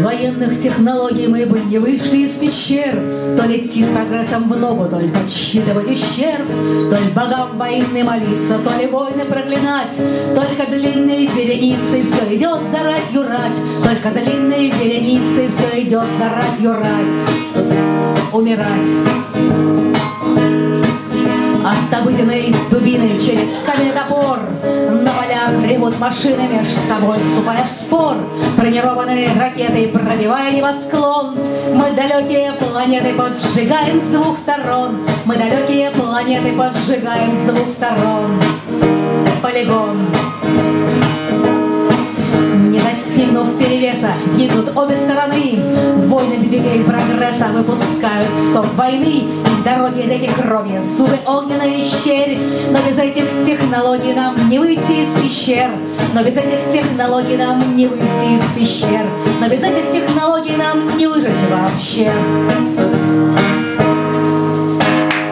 военных технологий мы бы не вышли из пещер. То ли идти с прогрессом в ногу, то ли подсчитывать ущерб, то ли богам войны молиться, то ли войны проклинать. Только длинные вереницы все идет за ратью рать. Только длинные вереницы все идет за ратью рать. Умирать от обыденной дубины через каменный топор. На полях ревут машины меж собой, вступая в спор. Бронированные ракеты, пробивая небосклон. Мы далекие планеты поджигаем с двух сторон. Мы далекие планеты поджигаем с двух сторон. Полигон. Не достигнув перевеса, гибнут обе стороны. Войны двигатель прогресса выпускают псов войны. Их дороги, реки крови, зубы огненные щерь. Но без этих технологий нам не выйти из пещер. Но без этих технологий нам не выйти из пещер. Но без этих технологий нам не выжить вообще.